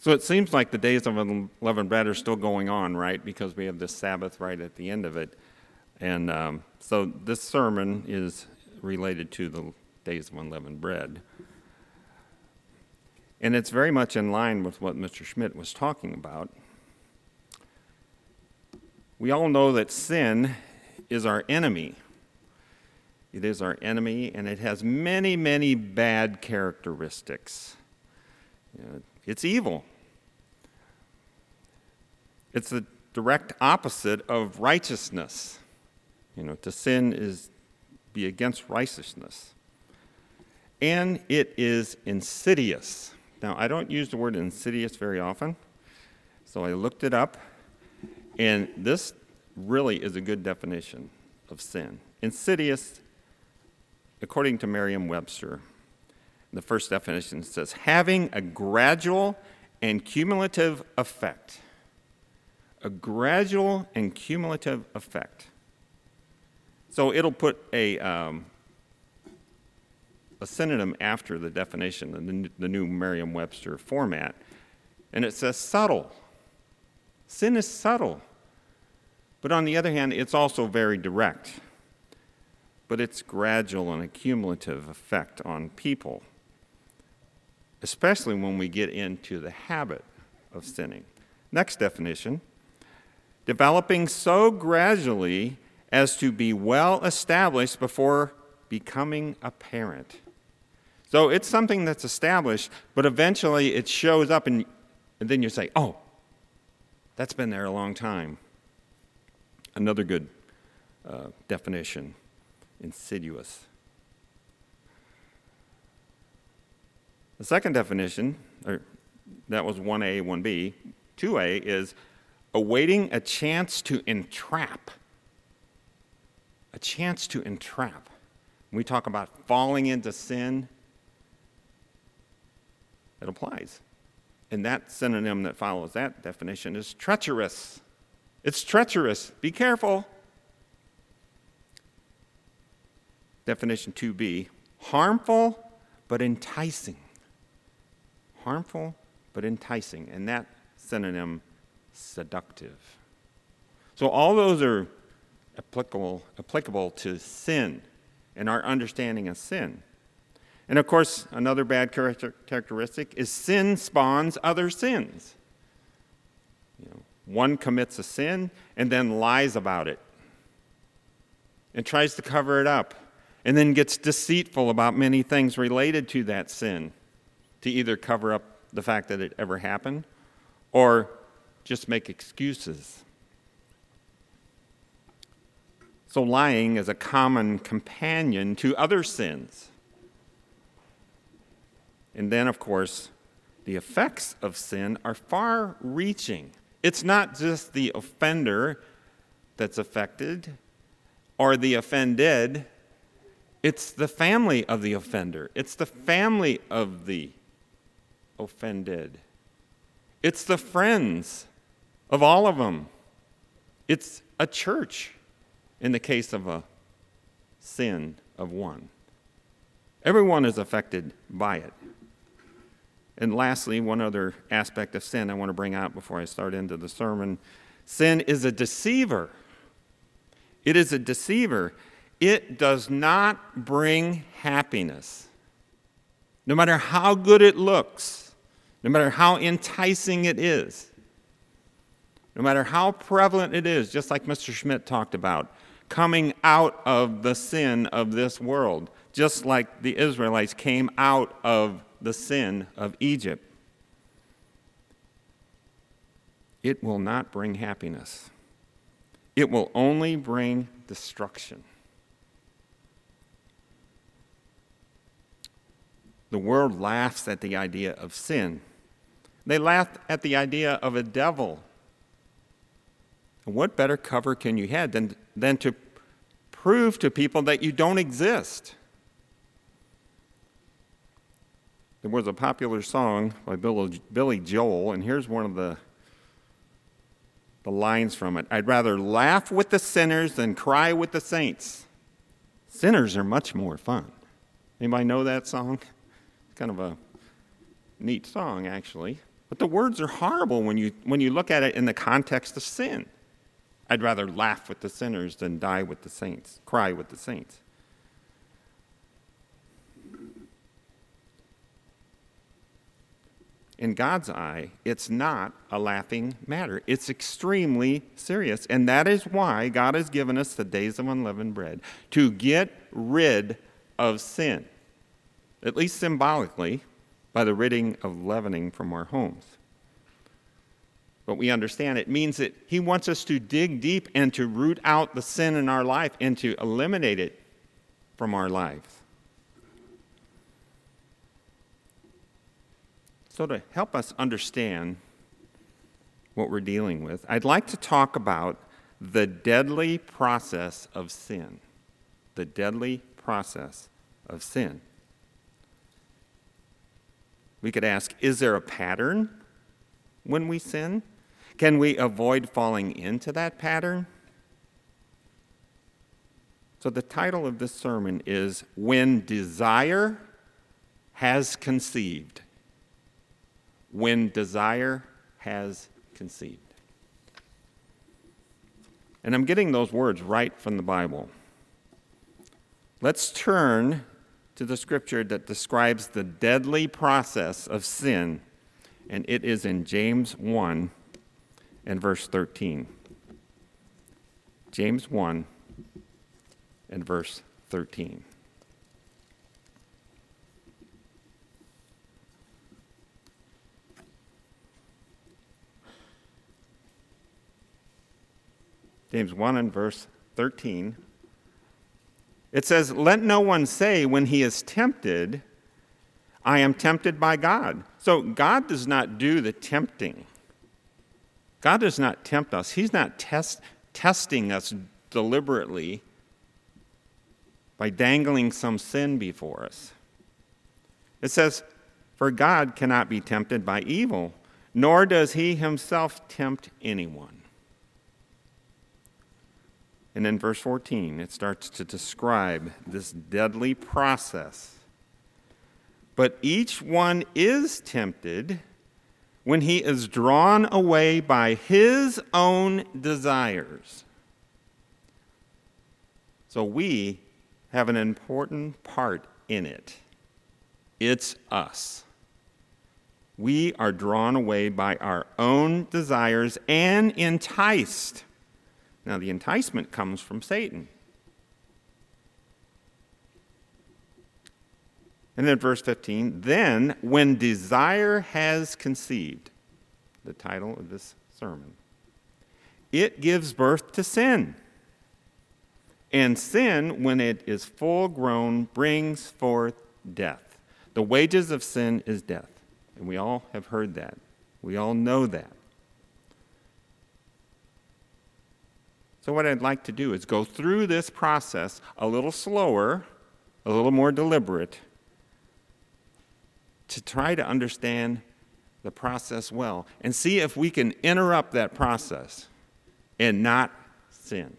So it seems like the days of unleavened bread are still going on, right? Because we have this Sabbath right at the end of it. And so this sermon is related to the days of unleavened bread. And it's very much in line with what Mr. Schmidt was talking about. We all know that sin is our enemy. It is our enemy, and it has many, many bad characteristics. It's evil. It's the direct opposite of righteousness. To sin is be against righteousness. And it is insidious. Now, I don't use the word insidious very often, so I looked it up, and this really is a good definition of sin. Insidious, according to Merriam-Webster, the first definition says, having a gradual and cumulative effect. A gradual and cumulative effect. So it'll put a synonym after the definition, the new Merriam-Webster format, and it says subtle. Sin is subtle. But on the other hand, it's also very direct. But it's gradual and a cumulative effect on people, especially when we get into the habit of sinning. Next definition, developing so gradually as to be well established before becoming apparent. So it's something that's established, but eventually it shows up, and then you say, oh, that's been there a long time. Another good definition, insidious. The second definition, that was 1A, 1B. 2A is awaiting a chance to entrap. A chance to entrap. When we talk about falling into sin, it applies. And that synonym that follows that definition is treacherous. It's treacherous. Be careful. Definition 2B, harmful but enticing. Harmful but enticing. And that synonym, seductive. So all those are applicable to sin and our understanding of sin. And of course, another bad characteristic is sin spawns other sins. One commits a sin and then lies about it and tries to cover it up and then gets deceitful about many things related to that sin to either cover up the fact that it ever happened or just make excuses. So lying is a common companion to other sins. And then, of course, the effects of sin are far-reaching. It's not just the offender that's affected or the offended. It's the family of the offender. It's the family of the offended. It's the friends of all of them. It's a church in the case of a sin of one. Everyone is affected by it. And lastly, one other aspect of sin I want to bring out before I start into the sermon. Sin is a deceiver. It is a deceiver. It does not bring happiness. No matter how good it looks, no matter how enticing it is, no matter how prevalent it is, just like Mr. Schmidt talked about, coming out of the sin of this world, just like the Israelites came out of the sin of Egypt. It will not bring happiness. It will only bring destruction. The world laughs at the idea of sin. They laugh at the idea of a devil. And what better cover can you have than to prove to people that you don't exist? There was a popular song by Billy Joel, and here's one of the lines from it. I'd rather laugh with the sinners than cry with the saints. Sinners are much more fun. Anybody know that song? It's kind of a neat song, actually. But the words are horrible when you look at it in the context of sin. I'd rather laugh with the sinners than die with the saints, cry with the saints. In God's eye, it's not a laughing matter. It's extremely serious. And that is why God has given us the days of unleavened bread, to get rid of sin, at least symbolically, by the ridding of leavening from our homes. But we understand it means that he wants us to dig deep and to root out the sin in our life and to eliminate it from our lives. So to help us understand what we're dealing with, I'd like to talk about the deadly process of sin. The deadly process of sin. We could ask, is there a pattern when we sin? Can we avoid falling into that pattern? So the title of this sermon is When Desire Has Conceived. When desire has conceived. And I'm getting those words right from the Bible. Let's turn to the scripture that describes the deadly process of sin, and it is in James 1 and verse 13. James 1 and verse 13. James 1 and verse 13. It says, "Let no one say when he is tempted, I am tempted by God." So God does not do the tempting. God does not tempt us. He's not testing us deliberately by dangling some sin before us. It says, "For God cannot be tempted by evil, nor does he himself tempt anyone." And in verse 14, it starts to describe this deadly process. "But each one is tempted when he is drawn away by his own desires." So we have an important part in it. It's us. We are drawn away by our own desires and enticed. Now, the enticement comes from Satan. And then verse 15, "Then when desire has conceived," the title of this sermon, "it gives birth to sin. And sin, when it is full grown, brings forth death." The wages of sin is death. And we all have heard that. We all know that. So what I'd like to do is go through this process a little slower, a little more deliberate, to try to understand the process well and see if we can interrupt that process and not sin.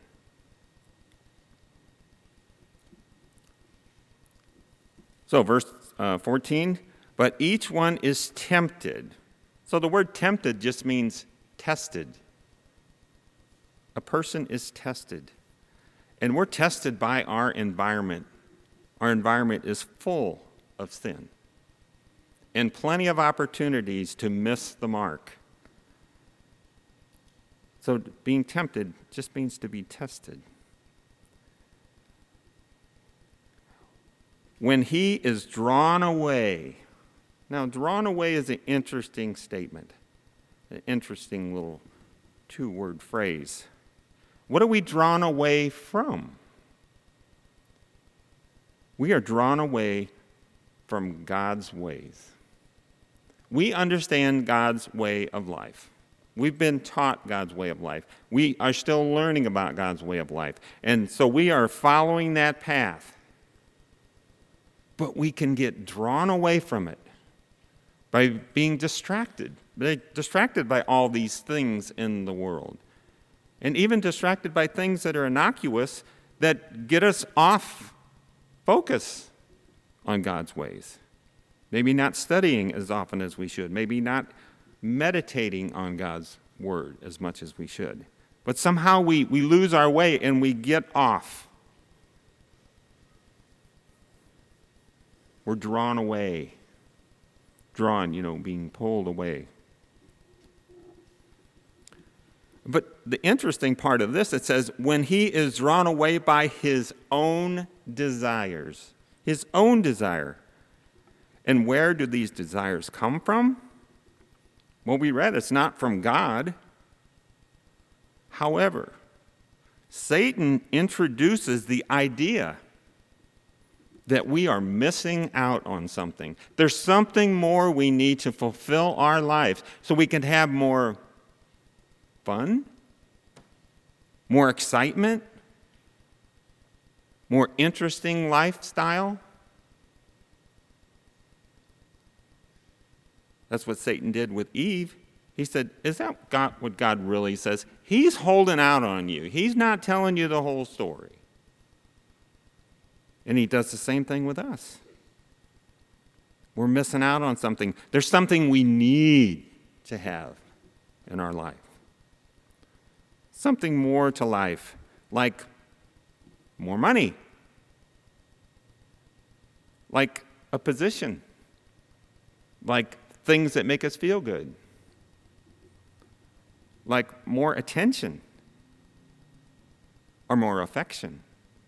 So verse 14, "But each one is tempted." So the word tempted just means tested. A person is tested. And we're tested by our environment. Our environment is full of sin. And plenty of opportunities to miss the mark. So being tempted just means to be tested. When he is drawn away. Now, drawn away is an interesting statement. An interesting little two-word phrase. What are we drawn away from? We are drawn away from God's ways. We understand God's way of life. We've been taught God's way of life. We are still learning about God's way of life. And so we are following that path. But we can get drawn away from it by being distracted by all these things in the world. And even distracted by things that are innocuous that get us off focus on God's ways. Maybe not studying as often as we should. Maybe not meditating on God's word as much as we should. But somehow we lose our way and we get off. We're drawn away. Drawn, being pulled away. But the interesting part of this, it says, when he is drawn away by his own desires. His own desire. And where do these desires come from? Well, we read it's not from God. However, Satan introduces the idea that we are missing out on something. There's something more we need to fulfill our lives so we can have more fun, more excitement, more interesting lifestyle. That's what Satan did with Eve. He said, is that what God really says? He's holding out on you. He's not telling you the whole story. And he does the same thing with us. We're missing out on something. There's something we need to have in our life. Something more to life, like more money, like a position, like things that make us feel good, like more attention or more affection.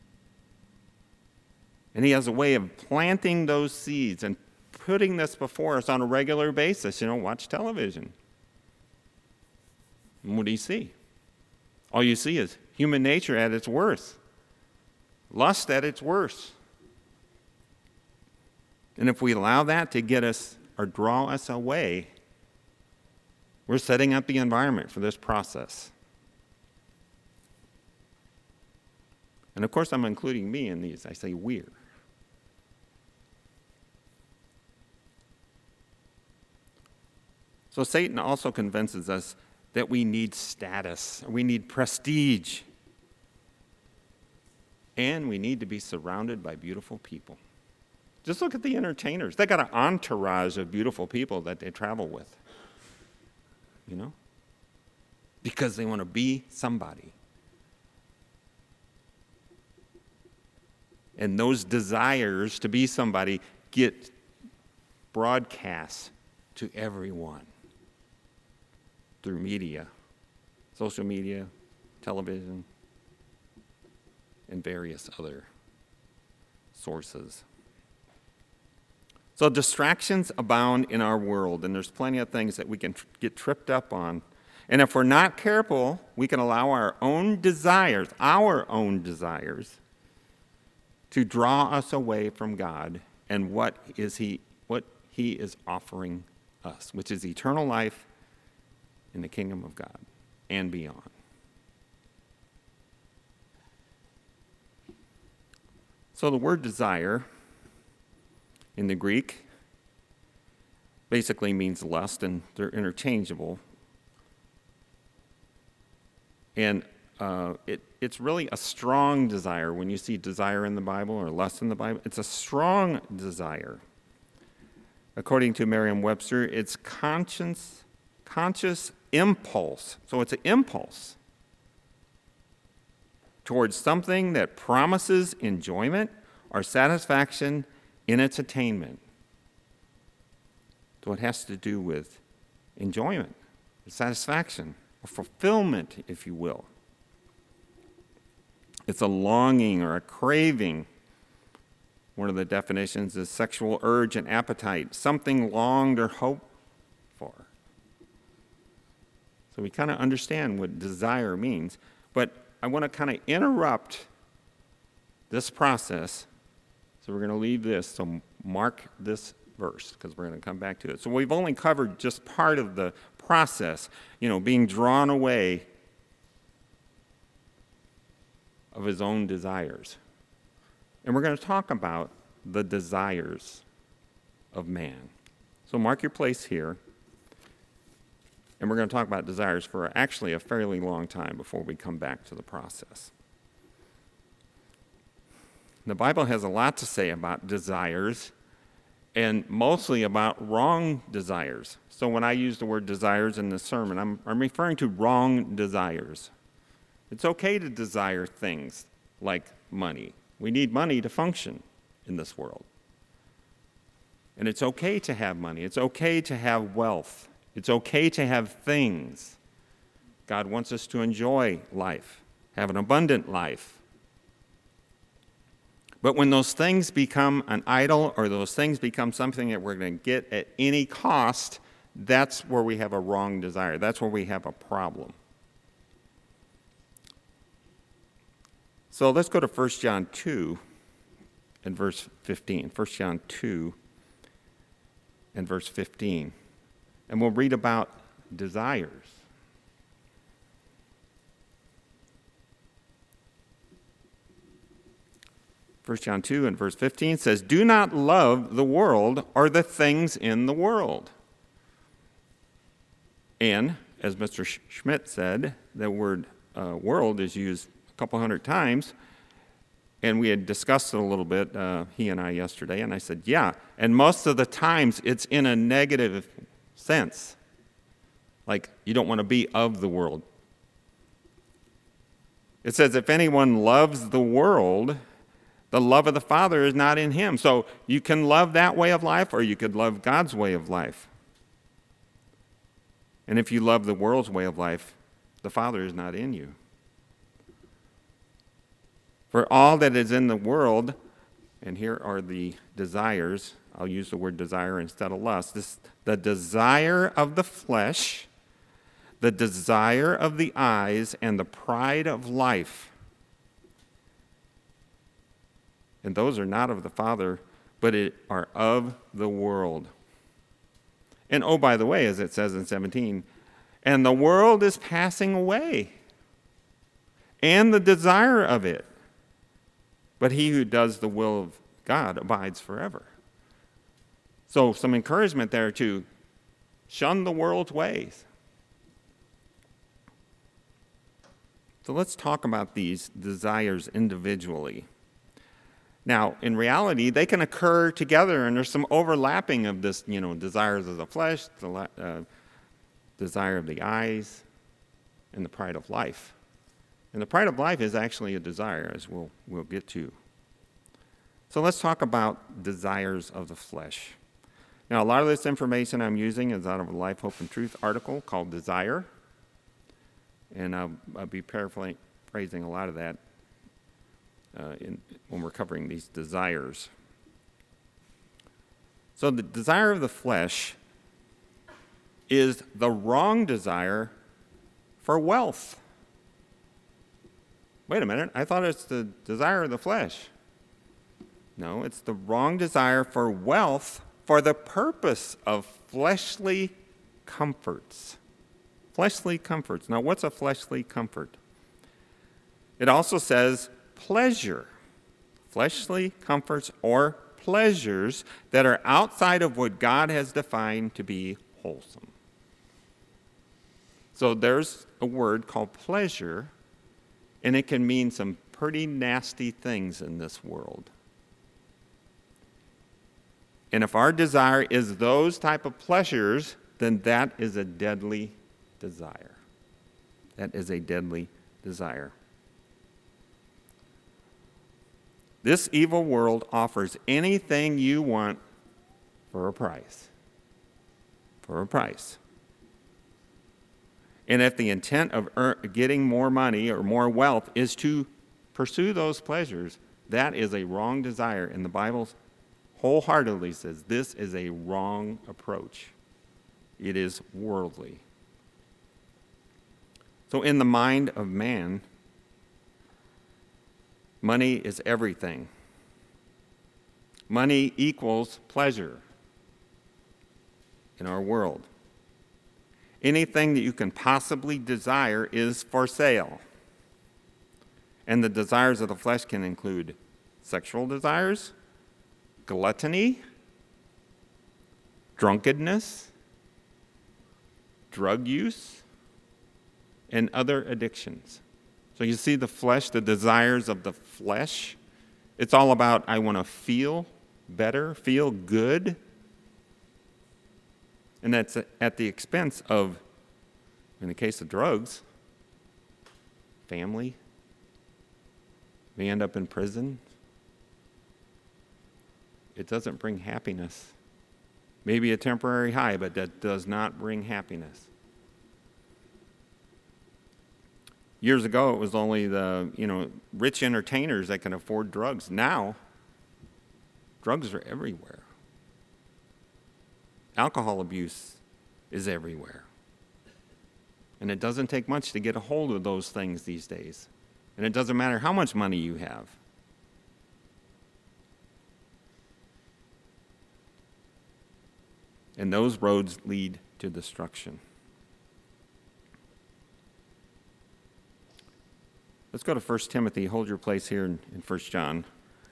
And he has a way of planting those seeds and putting this before us on a regular basis. Watch television. And what do you see? All you see is human nature at its worst, lust at its worst. And if we allow that to get us or draw us away, we're setting up the environment for this process. And of course, I'm including me in these. I say we're. So Satan also convinces us that we need status, we need prestige, and we need to be surrounded by beautiful people. Just look at the entertainers. They got an entourage of beautiful people that they travel with, because they want to be somebody. And those desires to be somebody get broadcast to everyone through media, social media, television, and various other sources. So distractions abound in our world, and there's plenty of things that we can get tripped up on. And if we're not careful, we can allow our own desires, to draw us away from God and what He is offering us, which is eternal life in the kingdom of God and beyond. So the word desire in the Greek basically means lust, and they're interchangeable. And it's really a strong desire. When you see desire in the Bible or lust in the Bible, it's a strong desire. According to Merriam-Webster, it's conscious impulse. So it's an impulse towards something that promises enjoyment or satisfaction in its attainment. So it has to do with enjoyment, satisfaction, or fulfillment, if you will. It's a longing or a craving. One of the definitions is sexual urge and appetite, something longed or hoped for. So we kind of understand what desire means, but I want to kind of interrupt this process. So we're going to leave this, so mark this verse, because we're going to come back to it. So we've only covered just part of the process, being drawn away of his own desires. And we're going to talk about the desires of man. So mark your place here. And we're going to talk about desires for actually a fairly long time before we come back to the process. The Bible has a lot to say about desires and mostly about wrong desires. So when I use the word desires in this sermon, I'm referring to wrong desires. It's okay to desire things like money. We need money to function in this world. And it's okay to have money. It's okay to have wealth. It's okay to have things. God wants us to enjoy life, have an abundant life. But when those things become an idol or those things become something that we're going to get at any cost, that's where we have a wrong desire. That's where we have a problem. So let's go to 1 John 2 and verse 15. 1 John 2 and verse 15. And we'll read about desires. First John 2 and verse 15 says, "Do not love the world or the things in the world." And, as Mr. Schmidt said, the word world is used a couple hundred times. And we had discussed it a little bit, he and I, yesterday. And I said, yeah. And most of the times it's in a negative sense. Like, you don't want to be of the world. It says, if anyone loves the world, the love of the Father is not in him. So you can love that way of life, or you could love God's way of life. And if you love the world's way of life, the Father is not in you. For all that is in the world, and here are the desires, I'll use the word desire instead of lust, the desire of the flesh, the desire of the eyes, and the pride of life. And those are not of the Father, but are of the world. And oh, by the way, as it says in 17, and the world is passing away, and the desire of it. But he who does the will of God abides forever. So some encouragement there to shun the world's ways. So let's talk about these desires individually. Now, in reality, they can occur together, and there's some overlapping of this, desires of the flesh, the desire of the eyes, and the pride of life. And the pride of life is actually a desire, as we'll get to. So let's talk about desires of the flesh. Now, a lot of this information I'm using is out of a Life, Hope, and Truth article called Desire. And I'll be paraphrasing a lot of that when we're covering these desires. So the desire of the flesh is the wrong desire for wealth. Wait a minute, I thought it's the desire of the flesh. No, it's the wrong desire for wealth for the purpose of fleshly comforts. Fleshly comforts. Now, what's a fleshly comfort? It also says pleasure. Fleshly comforts or pleasures that are outside of what God has defined to be wholesome. So there's a word called pleasure, and it can mean some pretty nasty things in this world. And if our desire is those type of pleasures, then that is a deadly desire. That is a deadly desire. This evil world offers anything you want for a price. For a price. And if the intent of getting more money or more wealth is to pursue those pleasures, that is a wrong desire. And the Bible wholeheartedly says this is a wrong approach. It is worldly. So in the mind of man, money is everything. Money equals pleasure in our world. Anything that you can possibly desire is for sale. And the desires of the flesh can include sexual desires, gluttony, drunkenness, drug use, and other addictions. So you see the flesh, the desires of the flesh. It's all about, I want to feel better, feel good. And that's at the expense of, in the case of drugs, family. May end up in prison. It doesn't bring happiness. Maybe a temporary high, but that does not bring happiness. Years ago, it was only the rich entertainers that can afford drugs. Now, drugs are everywhere. Alcohol abuse is everywhere. And it doesn't take much to get a hold of those things these days. And it doesn't matter how much money you have. And those roads lead to destruction. Let's go to 1 Timothy. Hold your place here in 1 John.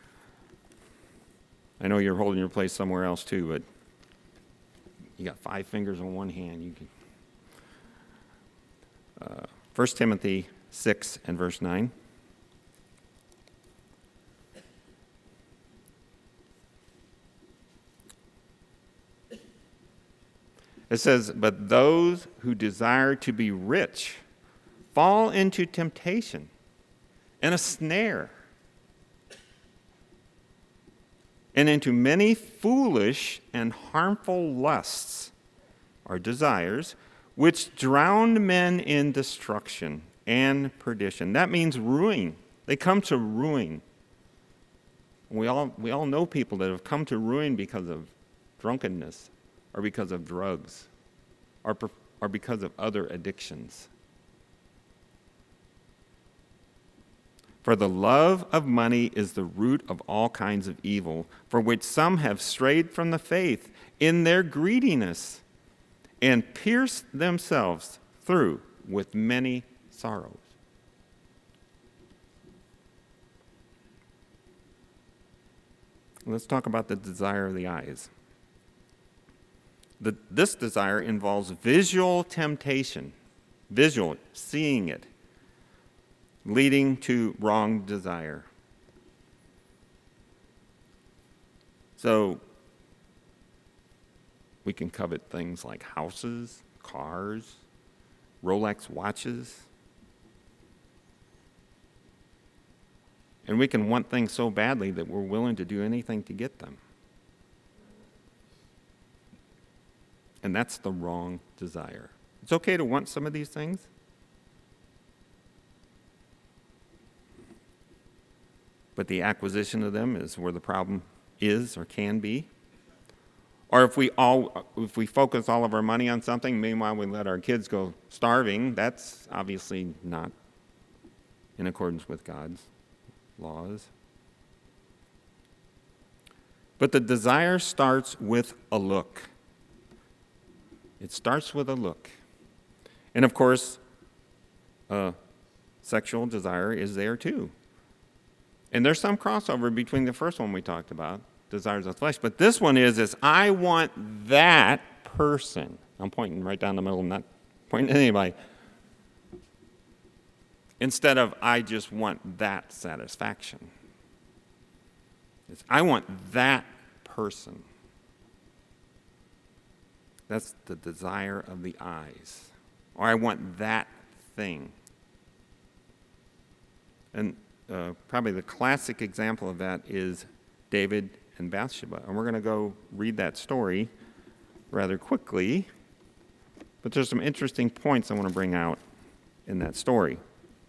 I know you're holding your place somewhere else too, but you got 5 fingers on one hand. You can. 1 Timothy 6 and verse 9. It says, "But those who desire to be rich fall into temptation and a snare, and into many foolish and harmful lusts," or desires, "which drown men in destruction and perdition." That means ruin. They come to ruin. We all know people that have come to ruin because of drunkenness, or because of drugs, or because of other addictions. "For the love of money is the root of all kinds of evil, for which some have strayed from the faith in their greediness, and pierced themselves through with many sorrows." Let's talk about the desire of the eyes. This desire involves visual temptation, visual, seeing it, leading to wrong desire. So we can covet things like houses, cars, Rolex watches. And we can want things so badly that we're willing to do anything to get them. And that's the wrong desire. It's okay to want some of these things. But the acquisition of them is where the problem is or can be. Or if we focus all of our money on something, meanwhile we let our kids go starving, that's obviously not in accordance with God's laws. But the desire starts with a look. It starts with a look. And of course, sexual desire is there too. And there's some crossover between the first one we talked about, desires of the flesh, but this one is I want that person. I'm pointing right down the middle, I'm not pointing at anybody. Instead of I just want that satisfaction. It's I want that person. That's the desire of the eyes. Or I want that thing. And probably the classic example of that is David and Bathsheba. And we're going to go read that story rather quickly. But there's some interesting points I want to bring out in that story.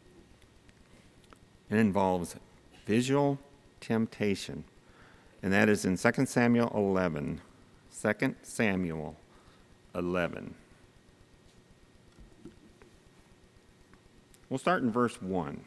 It involves visual temptation. And that is in 2 Samuel 11. 2 Samuel 11. We'll start in verse 1.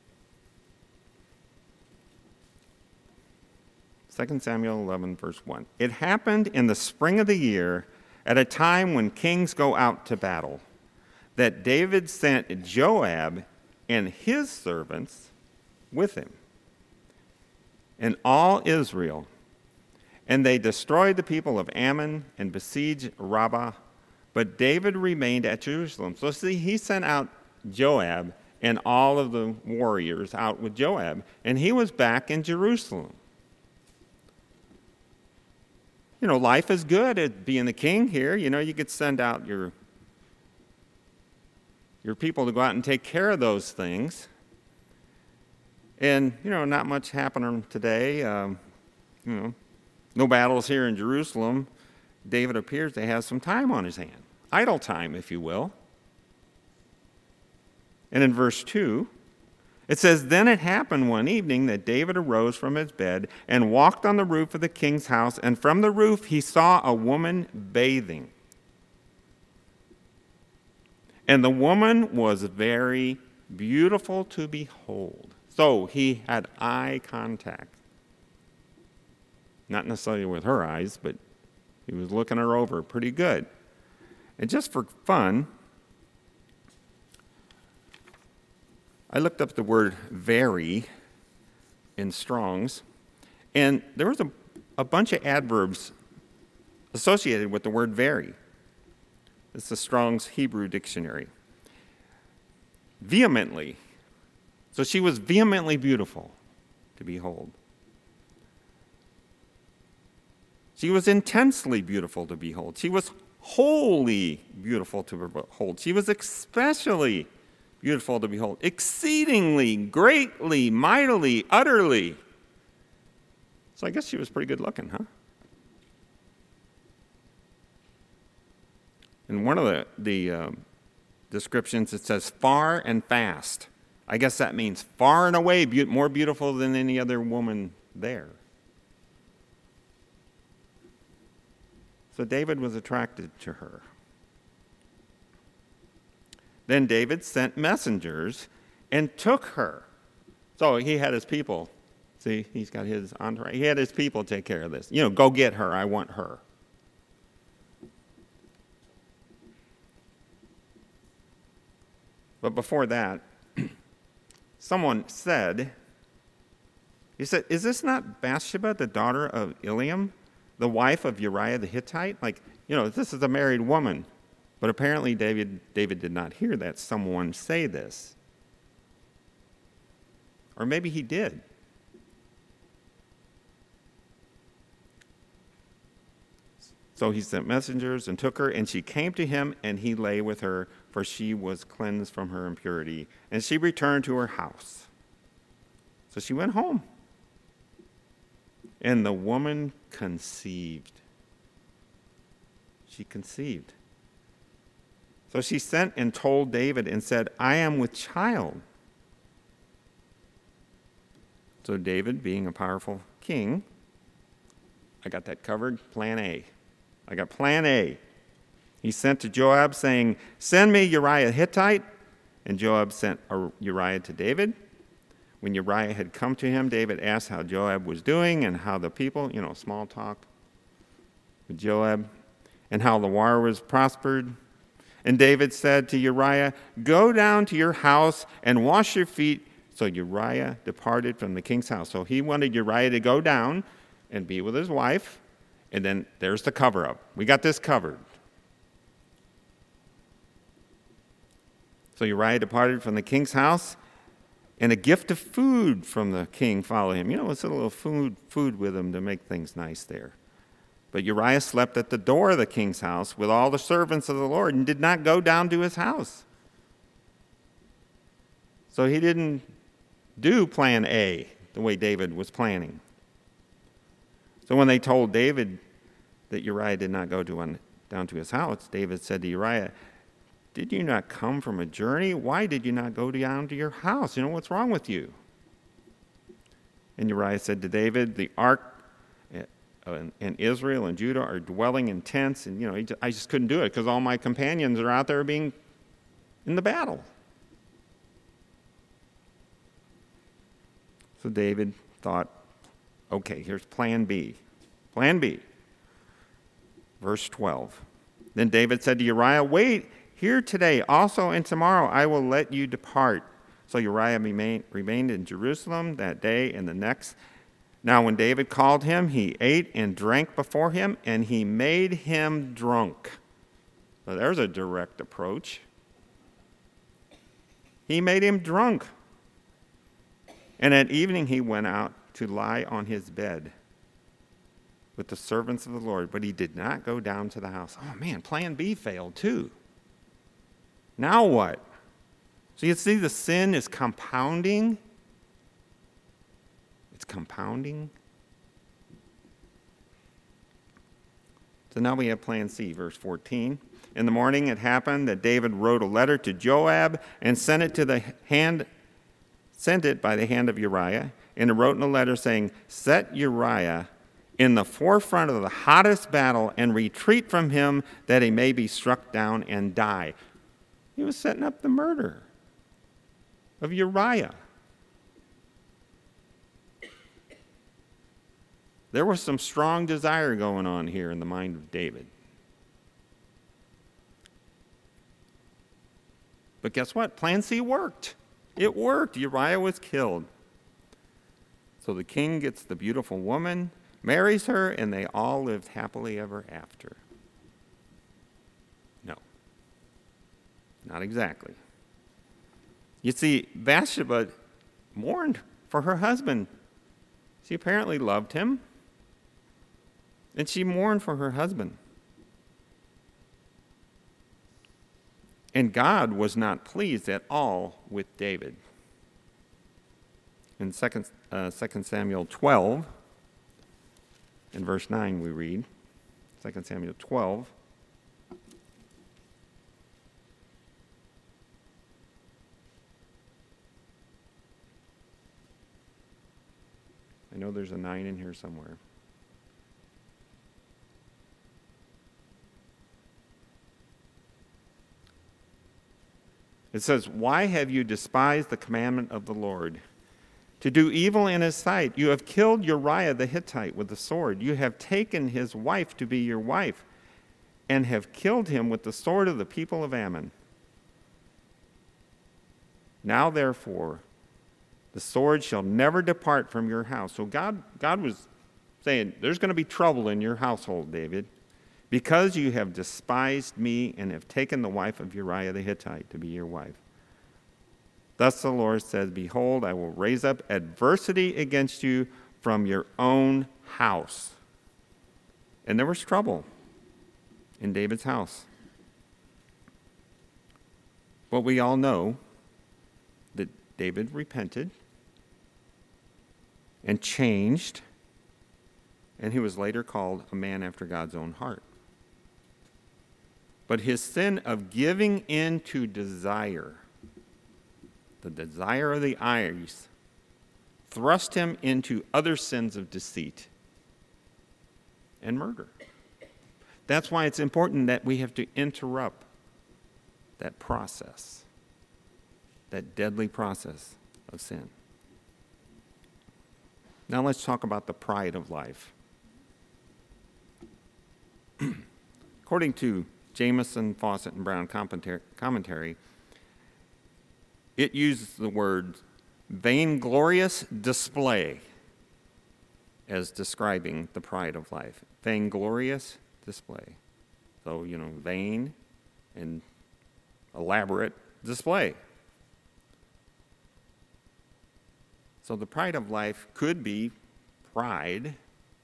2 Samuel 11, verse 1. "It happened in the spring of the year, at a time when kings go out to battle, that David sent Joab and his servants with him, and all Israel. And they destroyed the people of Ammon and besieged Rabbah, but David remained at Jerusalem." So see, he sent out Joab and all of the warriors out with Joab, and he was back in Jerusalem. life is good at being the king here. You could send out your people to go out and take care of those things. And, not much happening today. No battles here in Jerusalem. David appears to have some time on his hand. Idle time, if you will. And in verse 2, it says, "Then it happened one evening that David arose from his bed and walked on the roof of the king's house, and from the roof he saw a woman bathing. And the woman was very beautiful to behold." So he had eye contact. Not necessarily with her eyes, but he was looking her over pretty good. And just for fun, I looked up the word very in Strong's, and there was a bunch of adverbs associated with the word very. It's the Strong's Hebrew dictionary. Vehemently. So she was vehemently beautiful to behold. She was intensely beautiful to behold. She was wholly beautiful to behold. She was especially beautiful to behold. Exceedingly, greatly, mightily, utterly. So I guess she was pretty good looking, huh? In one of the descriptions, it says far and fast. I guess that means far and away more beautiful than any other woman there. So David was attracted to her. Then David sent messengers and took her. So he had his people. See, he's got his entourage. He had his people take care of this. Go get her. I want her. But before that, someone said, he said, "Is this not Bathsheba, the daughter of Eliam, the wife of Uriah the Hittite?" This is a married woman. But apparently David did not hear that someone say this. Or maybe he did. So he sent messengers and took her, and she came to him, and he lay with her, for she was cleansed from her impurity. And she returned to her house. So she went home. And the woman conceived. She conceived. So she sent and told David and said, "I am with child." So David, being a powerful king, I got that covered, plan A. I got plan A. He sent to Joab saying, "Send me Uriah the Hittite." And Joab sent Uriah to David. When Uriah had come to him, David asked how Joab was doing and how the people, small talk with Joab, and how the war was prospered. And David said to Uriah, "Go down to your house and wash your feet." So Uriah departed from the king's house. So he wanted Uriah to go down and be with his wife. And then there's the cover-up. We got this covered. So Uriah departed from the king's house, and a gift of food from the king followed him. It's a little food with him to make things nice there. But Uriah slept at the door of the king's house with all the servants of the Lord and did not go down to his house. So he didn't do plan A the way David was planning. So when they told David that Uriah did not go down to his house, David said to Uriah, "Did you not come from a journey? Why did you not go down to your house? What's wrong with you?" And Uriah said to David, "The ark and Israel and Judah are dwelling in tents, and I just couldn't do it because all my companions are out there being in the battle." So David thought, okay, here's plan B. Plan B. Verse 12. Then David said to Uriah, "Wait here today also, and tomorrow I will let you depart." So Uriah remained in Jerusalem that day and the next. Now when David called him, he ate and drank before him, and he made him drunk. So there's a direct approach. He made him drunk. And at evening he went out to lie on his bed with the servants of the Lord, but he did not go down to the house. Oh man, plan B failed too. Now what? So you see the sin is compounding. It's compounding. So now we have plan C, verse 14. In the morning it happened that David wrote a letter to Joab and sent it by the hand of Uriah. And he wrote in a letter saying, set Uriah in the forefront of the hottest battle and retreat from him that he may be struck down and die. He was setting up the murder of Uriah. There was some strong desire going on here in the mind of David. But guess what? Plan C worked. It worked. Uriah was killed. So the king gets the beautiful woman, marries her, and they all lived happily ever after. No. Not exactly. You see, Bathsheba mourned for her husband. She apparently loved him, and she mourned for her husband. And God was not pleased at all with David. In 2 Samuel 12, in verse 9 we read, 2 Samuel 12, I know there's a 9 in here somewhere. It says, why have you despised the commandment of the Lord, to do evil in his sight? You have killed Uriah the Hittite with the sword. You have taken his wife to be your wife, and have killed him with the sword of the people of Ammon. Now, therefore, the sword shall never depart from your house. So God was saying, there's going to be trouble in your household, David, because you have despised me and have taken the wife of Uriah the Hittite to be your wife. Thus the Lord says, behold, I will raise up adversity against you from your own house. And there was trouble in David's house. But we all know that David repented and changed, and he was later called a man after God's own heart. But his sin of giving in to desire, the desire of the eyes, thrust him into other sins of deceit and murder. That's why it's important that we have to interrupt that process, that deadly process of sin. Now let's talk about the pride of life. According to Jamieson, Fawcett, and Brown commentary, it uses the word vainglorious display as describing the pride of life. Vainglorious display. So, vain and elaborate display. So the pride of life could be pride.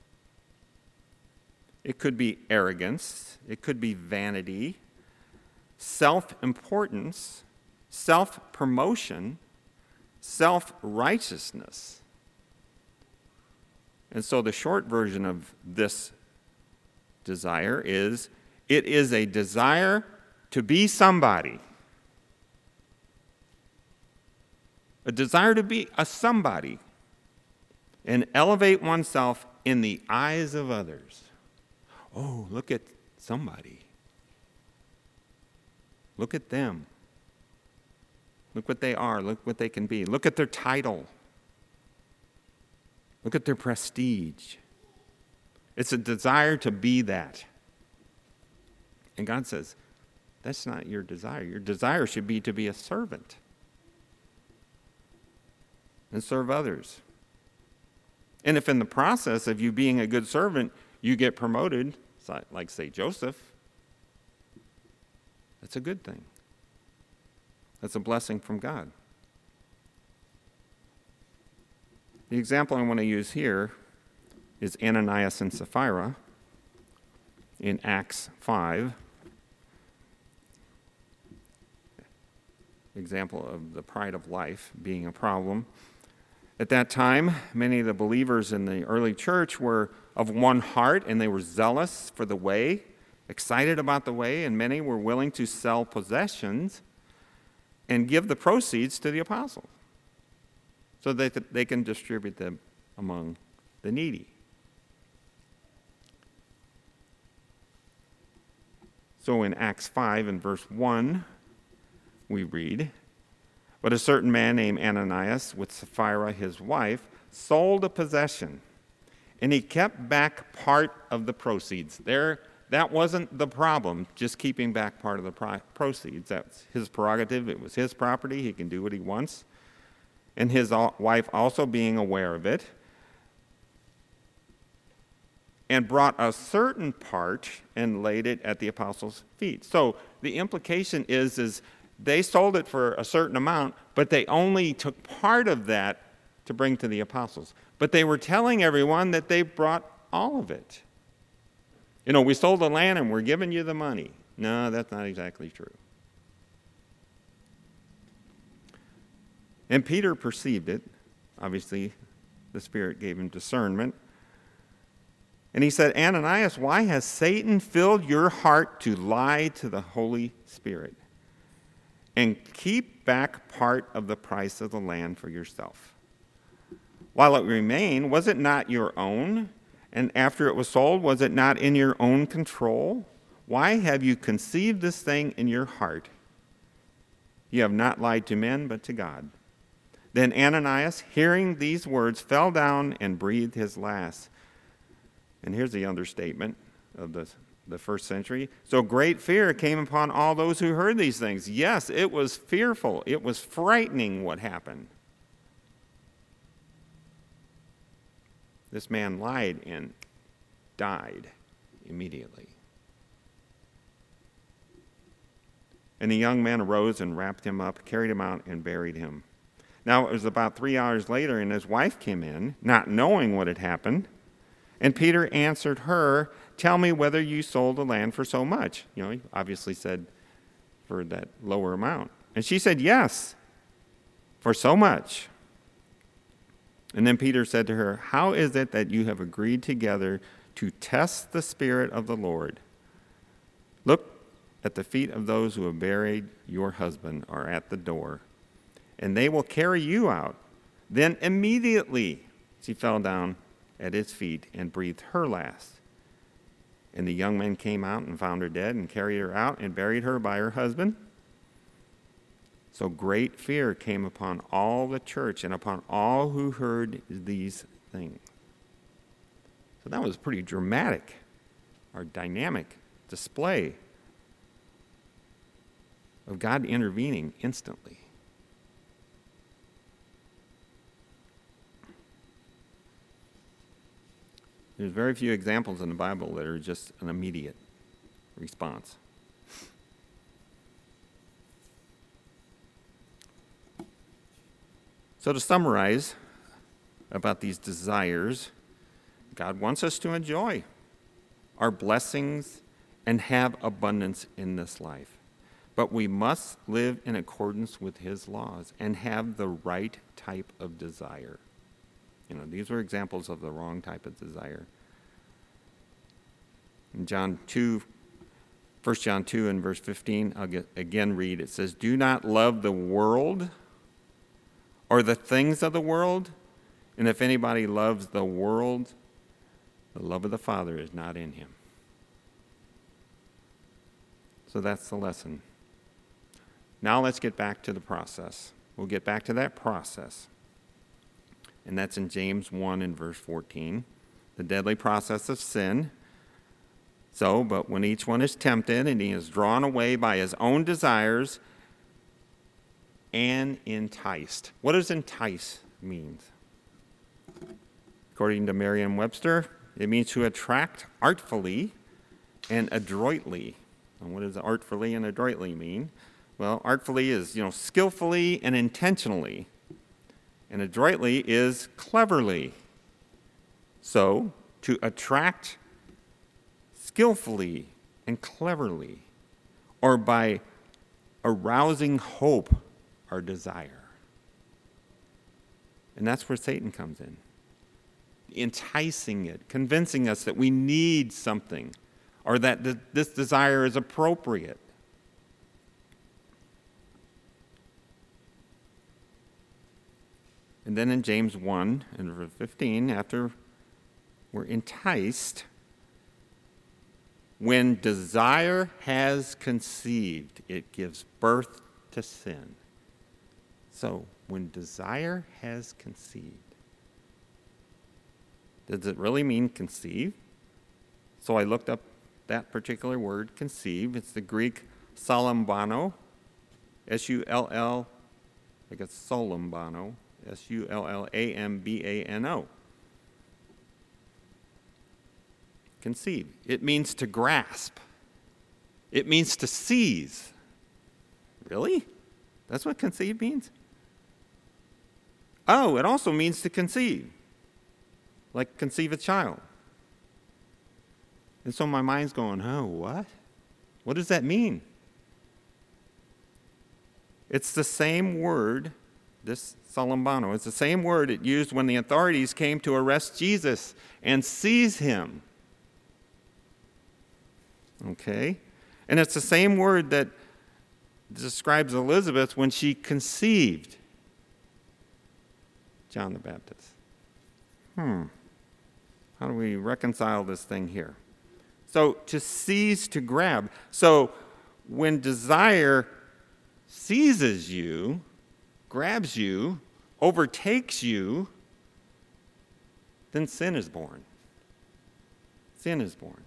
It could be arrogance. It could be vanity, self-importance, self-promotion, self-righteousness. And so the short version of this desire is, it is a desire to be somebody. A desire to be a somebody and elevate oneself in the eyes of others. Oh, look at somebody. Look at them. Look what they are. Look what they can be. Look at their title. Look at their prestige. It's a desire to be that. And God says, that's not your desire. Your desire should be to be a servant and serve others. And if in the process of you being a good servant, you get promoted, like, say, Joseph, that's a good thing. That's a blessing from God. The example I want to use here is Ananias and Sapphira in Acts 5. Example of the pride of life being a problem. At that time, many of the believers in the early church were of one heart, and they were zealous for the way, excited about the way, and many were willing to sell possessions and give the proceeds to the apostles so that they can distribute them among the needy. So in Acts 5 and verse 1, we read, "But a certain man named Ananias, with Sapphira his wife, sold a possession, and he kept back part of the proceeds." That wasn't the problem, just keeping back part of the proceeds. That's his prerogative. It was his property. He can do what he wants. And his wife also being aware of it, and brought a certain part and laid it at the apostles' feet. So the implication is they sold it for a certain amount, but they only took part of that to bring to the apostles. But they were telling everyone that they brought all of it. We sold the land and we're giving you the money. No, that's not exactly true. And Peter perceived it. Obviously, the Spirit gave him discernment. And he said, "Ananias, why has Satan filled your heart to lie to the Holy Spirit and keep back part of the price of the land for yourself? While it remained, was it not your own? And after it was sold, was it not in your own control? Why have you conceived this thing in your heart? You have not lied to men, but to God." Then Ananias, hearing these words, fell down and breathed his last. And here's the understatement of the first century. "So great fear came upon all those who heard these things." Yes, it was fearful. It was frightening what happened. This man lied and died immediately. And the young man arose and wrapped him up, carried him out, and buried him. Now it was about 3 hours later, and his wife came in, not knowing what had happened. And Peter answered her, "Tell me whether you sold the land for so much." He obviously said for that lower amount. And she said, "Yes, for so much." And then Peter said to her, "How is it that you have agreed together to test the Spirit of the Lord? Look at the feet of those who have buried your husband are at the door, and they will carry you out." Then immediately she fell down at his feet and breathed her last. And the young men came out and found her dead and carried her out and buried her by her husband. So great fear came upon all the church and upon all who heard these things. So that was pretty dramatic or dynamic display of God intervening instantly. There's very few examples in the Bible that are just an immediate response. So to summarize about these desires, God wants us to enjoy our blessings and have abundance in this life. But we must live in accordance with his laws and have the right type of desire. These were examples of the wrong type of desire. In 1 John 2 and verse 15, I'll again read. It says, "Do not love the world or the things of the world. And if anybody loves the world, the love of the Father is not in him." So that's the lesson. Now let's get back to the process. We'll get back to that process. And that's in James 1 and verse 14. The deadly process of sin. "So, but when each one is tempted and he is drawn away by his own desires and enticed." What does entice mean? According to Merriam-Webster, it means to attract artfully and adroitly. And what does artfully and adroitly mean? Well, artfully is, skillfully and intentionally. And adroitly is cleverly. So, to attract skillfully and cleverly, or by arousing hope or desire. And that's where Satan comes in, enticing it, convincing us that we need something, or that this desire is appropriate. And then in James 1 and verse 15, after we're enticed, when desire has conceived, it gives birth to sin. So, when desire has conceived, does it really mean conceive? So I looked up that particular word, conceive. It's the Greek sulambano, S-U-L-L, I guess sulambano, S-U-L-L-A-M-B-A-N-O. Conceive. It means to grasp. It means to seize. Really? That's what conceive means? Oh, it also means to conceive. Like conceive a child. And so my mind's going, oh, what? What does that mean? It's the same word, this sulambano, it's the same word it used when the authorities came to arrest Jesus and seize him. Okay? And it's the same word that describes Elizabeth when she conceived John the Baptist. How do we reconcile this thing here? So, to seize, to grab. So, when desire seizes you, grabs you, overtakes you, then sin is born. Sin is born.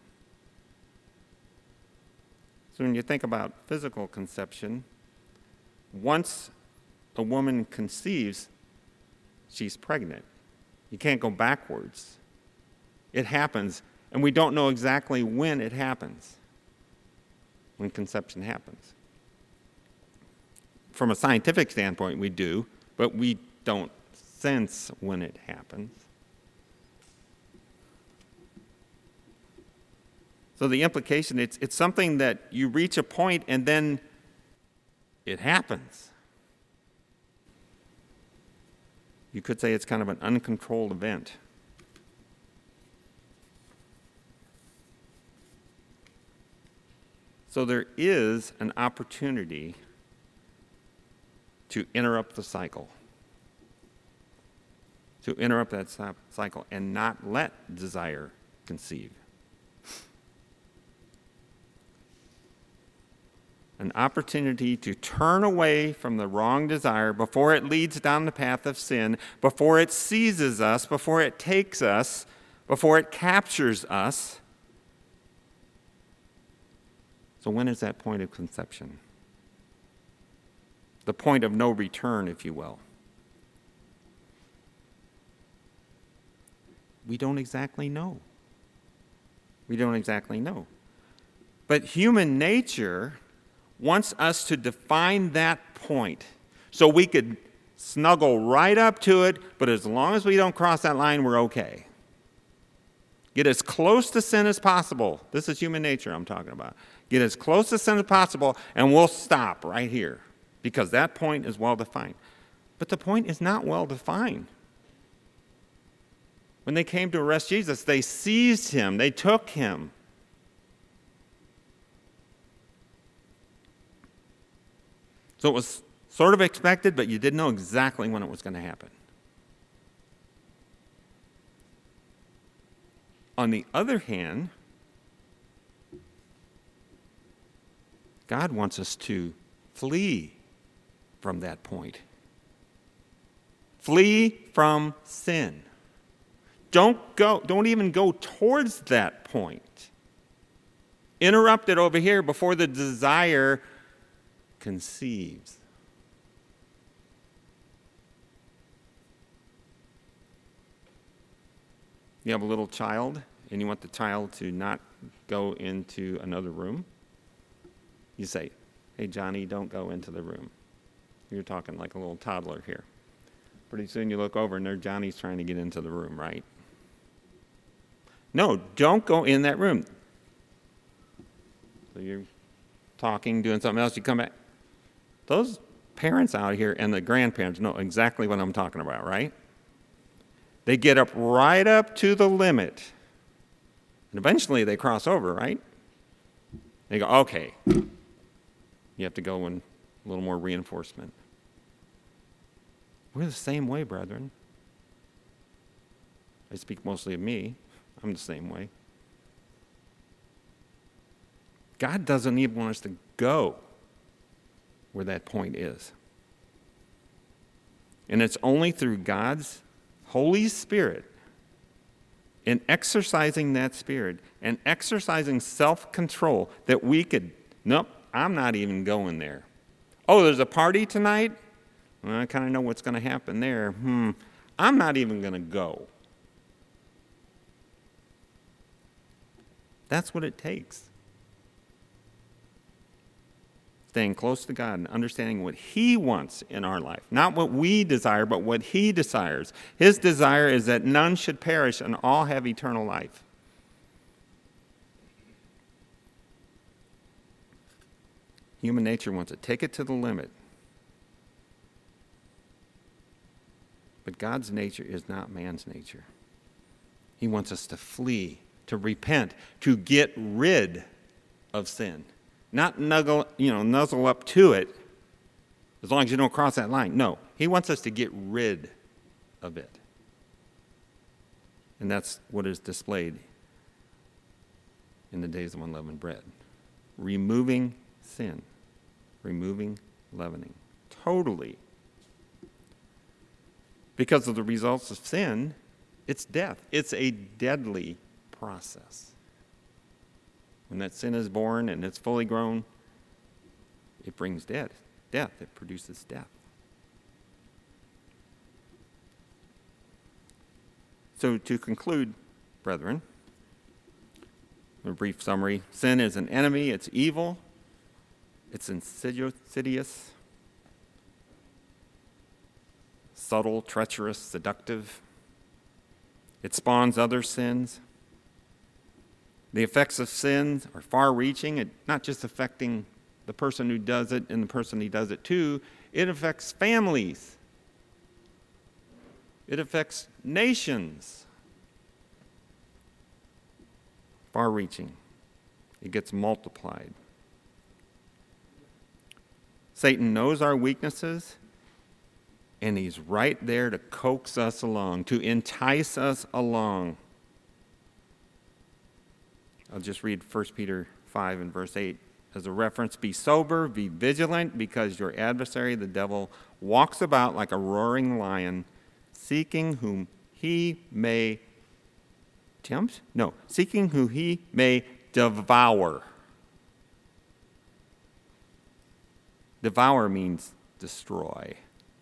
So when you think about physical conception, once a woman conceives, she's pregnant. You can't go backwards. It happens, and we don't know exactly when it happens, when conception happens. From a scientific standpoint, we do, but we don't sense when it happens. So the implication, it's something that you reach a point and then it happens. You could say it's kind of an uncontrolled event. So there is an opportunity to interrupt the cycle. To interrupt that cycle and not let desire conceive. An opportunity to turn away from the wrong desire before it leads down the path of sin, before it seizes us, before it takes us, before it captures us. So when is that point of conception? The point of no return, if you will. We don't exactly know. We don't exactly know. But human nature wants us to define that point so we could snuggle right up to it, but as long as we don't cross that line, we're okay. Get as close to sin as possible. This is human nature I'm talking about. Get as close to sin as possible, and we'll stop right here because that point is well defined. But the point is not well defined. When they came to arrest Jesus, they seized him, they took him. So it was sort of expected, but you didn't know exactly when it was going to happen. On the other hand, God wants us to flee from that point. Flee from sin. Don't even go towards that point. Interrupt it over here before the desire conceives. You have a little child, and you want the child to not go into another room. You say, hey, Johnny, don't go into the room. You're talking like a little toddler here. Pretty soon you look over, and there Johnny's trying to get into the room, right? No, don't go in that room. So you're talking, doing something else, you come back. Those parents out here and the grandparents know exactly what I'm talking about, right? They get up right up to the limit. And eventually they cross over, right? They go, okay, you have to go in a little more reinforcement. We're the same way, brethren. I speak mostly of me. I'm the same way. God doesn't even want us to go where that point is. And it's only through God's Holy Spirit and exercising that Spirit and exercising self-control that we could, nope, I'm not even going there. Oh, there's a party tonight? Well, I kind of know what's going to happen there. I'm not even going to go. That's what it takes. Staying close to God and understanding what He wants in our life. Not what we desire, but what He desires. His desire is that none should perish and all have eternal life. Human nature wants to take it to the limit. But God's nature is not man's nature. He wants us to flee, to repent, to get rid of sin. Not nuzzle up to it as long as you don't cross that line. No, He wants us to get rid of it. And that's what is displayed in the days of unleavened bread. Removing sin. Removing leavening. Totally. Because of the results of sin, it's death. It's a deadly process. When that sin is born and it's fully grown, it brings death. It produces death. So to conclude, brethren, a brief summary. Sin is an enemy. It's evil. It's insidious, subtle, treacherous, seductive. It spawns other sins. The effects of sin are far-reaching. It's not just affecting the person who does it and the person he does it to. It affects families. It affects nations. Far-reaching. It gets multiplied. Satan knows our weaknesses, and he's right there to coax us along, to entice us along. I'll just read 1 Peter 5 and verse 8 as a reference. Be sober, be vigilant, because your adversary, the devil, walks about like a roaring lion, seeking whom he may tempt? No, seeking who he may devour. Devour means destroy.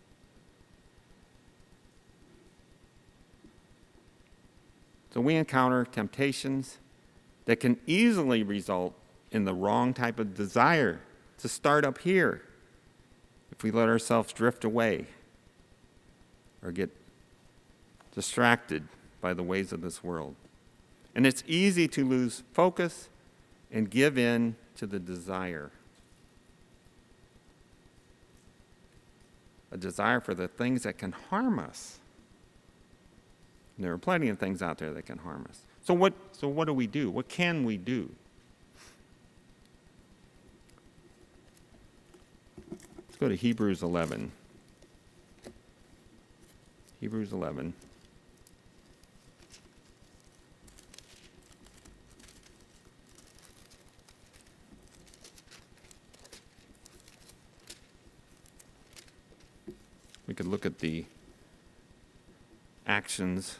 So we encounter temptations that can easily result in the wrong type of desire to start up here if we let ourselves drift away or get distracted by the ways of this world. And it's easy to lose focus and give in to the desire. A desire for the things that can harm us. And there are plenty of things out there that can harm us. So what do we do? What can we do? Let's go to Hebrews 11. Hebrews 11. We could look at the actions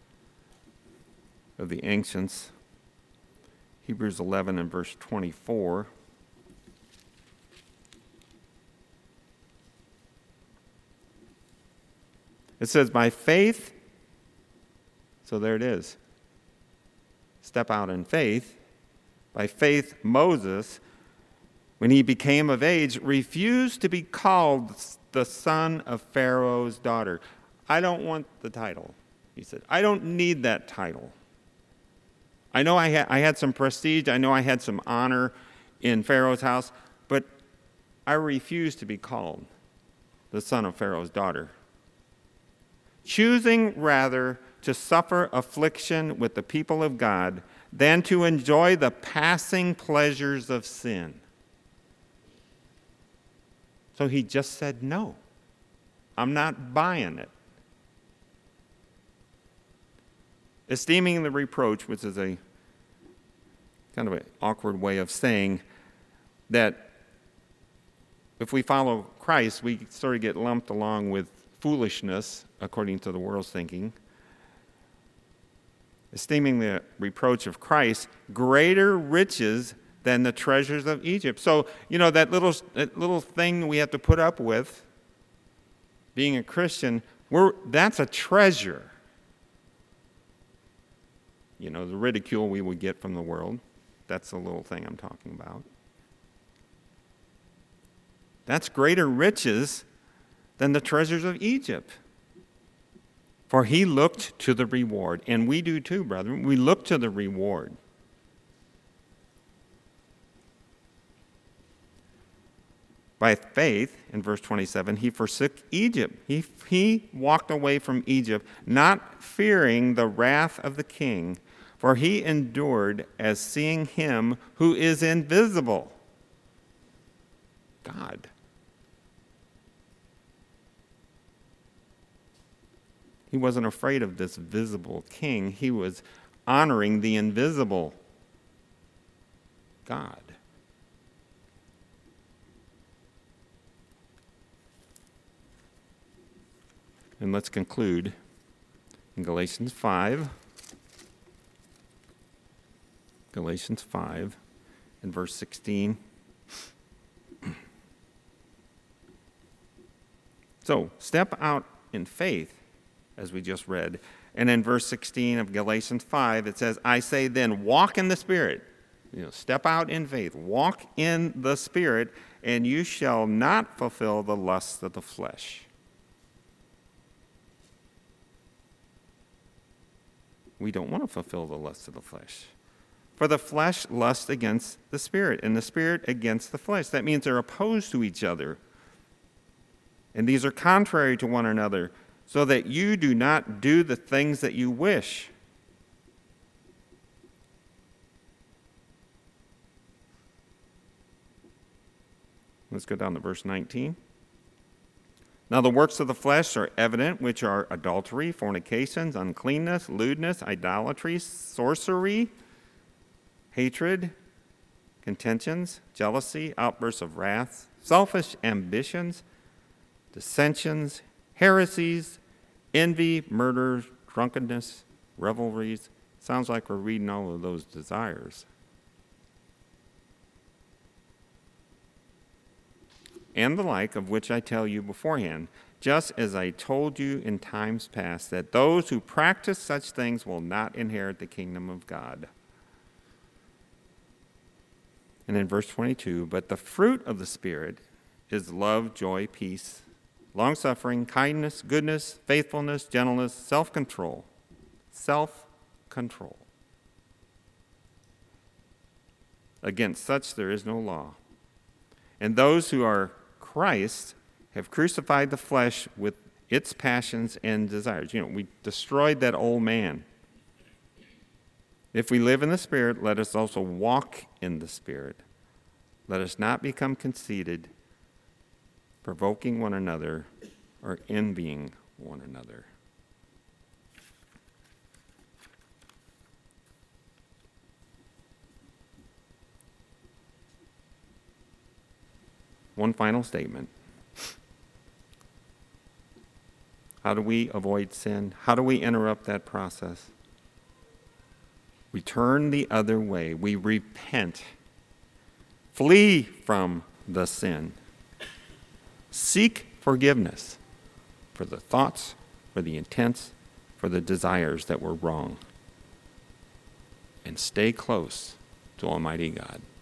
of the ancients. Hebrews 11 and verse 24. It says, by faith, so there it is. Step out in faith. By faith, Moses, when he became of age, refused to be called the son of Pharaoh's daughter. I don't want the title, he said. I don't need that title. I know I had some prestige. I know I had some honor in Pharaoh's house, but I refuse to be called the son of Pharaoh's daughter. Choosing rather to suffer affliction with the people of God than to enjoy the passing pleasures of sin. So he just said, no, I'm not buying it. Esteeming the reproach, which is a kind of an awkward way of saying that if we follow Christ, we sort of get lumped along with foolishness, according to the world's thinking. Esteeming the reproach of Christ greater riches than the treasures of Egypt. So, that little thing we have to put up with, being a Christian, that's a treasure. The ridicule we would get from the world, that's the little thing I'm talking about. That's greater riches than the treasures of Egypt. For he looked to the reward, and we do too, brethren. We look to the reward. By faith, in verse 27, he forsook Egypt. He walked away from Egypt, not fearing the wrath of the king, for he endured as seeing him who is invisible. God. He wasn't afraid of this visible king. He was honoring the invisible God. And let's conclude in Galatians 5. Galatians 5 and verse 16. So, step out in faith, as we just read. And in verse 16 of Galatians 5, it says, I say then, walk in the Spirit. Step out in faith. Walk in the Spirit, and you shall not fulfill the lusts of the flesh. We don't want to fulfill the lusts of the flesh. For the flesh lusts against the Spirit, and the Spirit against the flesh. That means they're opposed to each other. And these are contrary to one another, so that you do not do the things that you wish. Let's go down to verse 19. Now the works of the flesh are evident, which are adultery, fornications, uncleanness, lewdness, idolatry, sorcery, hatred, contentions, jealousy, outbursts of wrath, selfish ambitions, dissensions, heresies, envy, murder, drunkenness, revelries. Sounds like we're reading all of those desires. And the like, of which I tell you beforehand, just as I told you in times past, that those who practice such things will not inherit the kingdom of God. And in verse 22, but the fruit of the Spirit is love, joy, peace, long-suffering, kindness, goodness, faithfulness, gentleness, self-control. Self-control. Against such there is no law. And those who are Christ have crucified the flesh with its passions and desires. We destroyed that old man. If we live in the Spirit, let us also walk in the Spirit. Let us not become conceited, provoking one another, or envying one another. One final statement. How do we avoid sin? How do we interrupt that process? We turn the other way. We repent. Flee from the sin. Seek forgiveness for the thoughts, for the intents, for the desires that were wrong. And stay close to Almighty God.